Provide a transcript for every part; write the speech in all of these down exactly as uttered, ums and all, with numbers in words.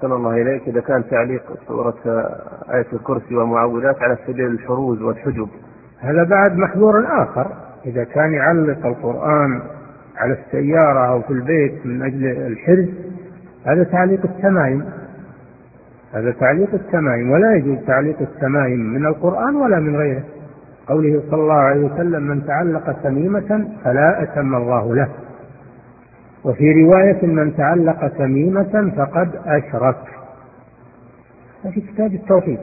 أحسن الله إليك. إذا كان تعليق سورة آية الكرسي ومعوذات على سبيل الحروز والحجب، هذا بعد محظور آخر. إذا كان يعلق القرآن على السيارة أو في البيت من أجل الحرز، هذا تعليق التمائم، هذا تعليق التمائم، ولا يجوز تعليق التمائم من القرآن ولا من غيره. قوله صلى الله عليه وسلم: من تعلق تميمة فلا أتم الله له. وفي رواية: من تعلق تميمة فقد أشرك. في كتاب التوحيد.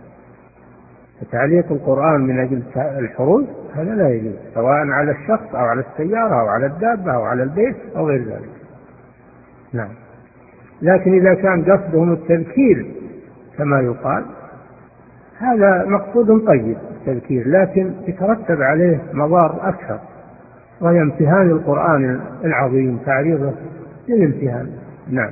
تعليق القرآن من أجل الحروز هذا لا يجوز، سواء على الشخص أو على السيارة أو على الدابة أو على البيت أو غير ذلك. نعم. لكن إذا كان قصدهم التذكير كما يقال، هذا مقصود طيب التذكير، لكن يترتب عليه مضار أكثر، وهي امتهان القرآن العظيم، تعريضه للامتهان. نعم.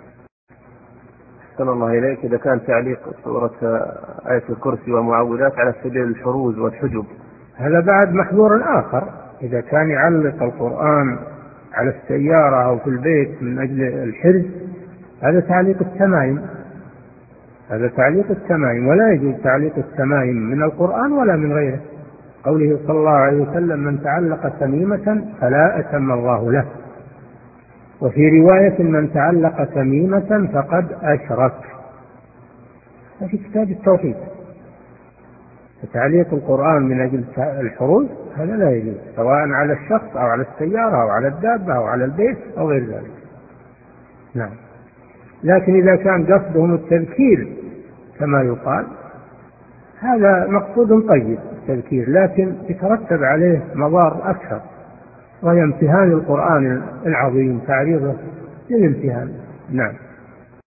أحسن الله إليك. إذا كان تعليق سورة آية الكرسي ومعوذات على سبيل الحروز والحجب، هذا بعد محظور آخر. إذا كان يعلق القرآن على السيارة أو في البيت من أجل الحرز، هذا تعليق التمائم، هذا تعليق التمائم، ولا يجوز تعليق التمائم من القرآن ولا من غيره. قوله صلى الله عليه وسلم: من تعلق تميمة فلا أتم الله له. وفي رواية: من تعلق تميمة فقد أشرك. في كتاب التوحيد. تعليق القرآن من أجل الحروز هذا لا يجوز، سواء على الشخص أو على السيارة أو على الدابة أو على البيت أو غير ذلك. نعم. لكن إذا كان قصدهم التذكير كما يقال، هذا مقصود طيب التذكير، لكن يترتب عليه مضار أكثر، وهي امتهان القرآن العظيم، تعريضه للامتهان. نعم.